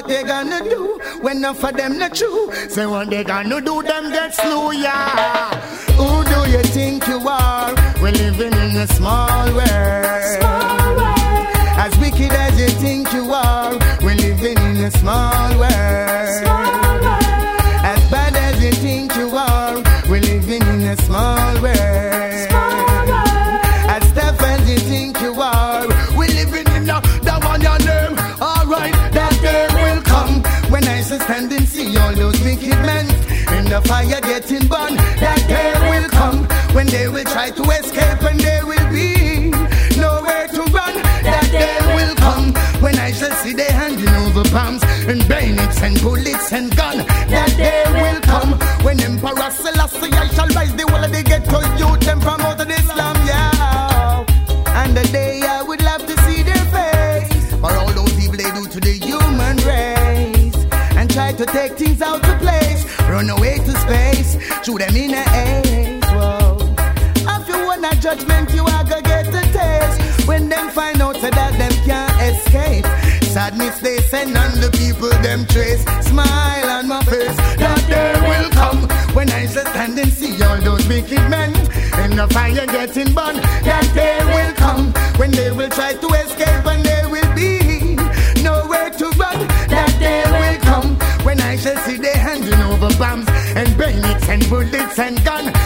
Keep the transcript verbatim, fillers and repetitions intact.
they gonna do when none for them not true? Say what they gonna do, them get slew, yeah. Who do you think you are? We're living in a small world. Small world. As wicked as you think you are, we're living in a small world. Small world. As bad as you think you are, we're living in a small world. Small world. As tough as you think you are, we're living in a that one your name. Alright, that day will come when I shall stand and see all those wicked men in the fire getting burned. That day will come when they will try to escape and there will be nowhere to run. That day will come when I shall see they handing over bombs and bayonets and bullets and guns. That day will come when Emperor Selassie I shall rise the whole of the ghetto youth and from out of Islam, yeah. And the day I would love to see their face for all those evil they do to the human race and try to take things out of place, run away to space, shoot them in the ace. Whoa. If you want a judgment, you are gonna get a taste when them find out so that them can't escape. Sadness they send on the people them trace. Smile on my face. That day will come when I shall stand and see all those wicked men in the fire getting burned. That day will come when they will try to escape and there will be nowhere to run. That day will come when I shall see they handing over bombs and bayonets and bullets and guns.